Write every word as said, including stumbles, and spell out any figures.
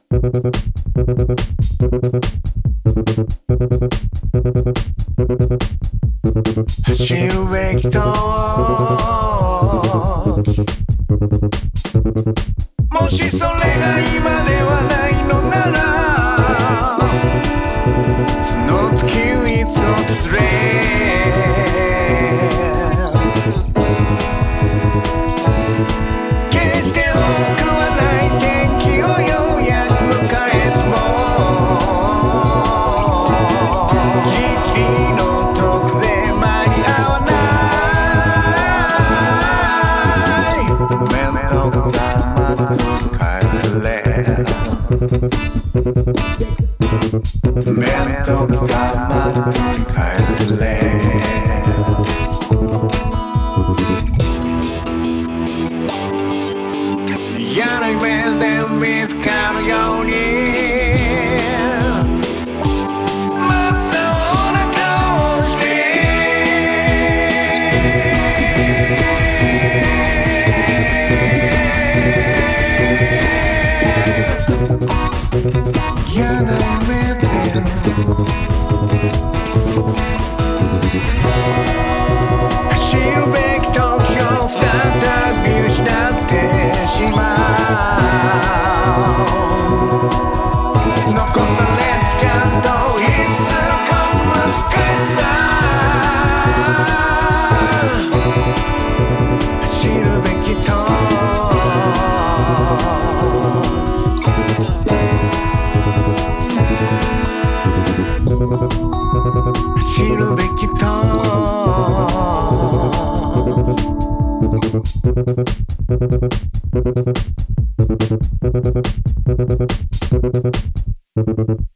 走るべきともしそれが今ではないのならその時いつ訪れ決して多くはない天気をようやく迎えても君の遠くで間に合わない面倒がまく帰れ面倒がまく帰れ嫌な夢で見つかるように真っ青な顔して嫌な夢で走るべき時を再び失ってしまう残される時間といっそこの難しさ走るべきと走るべきと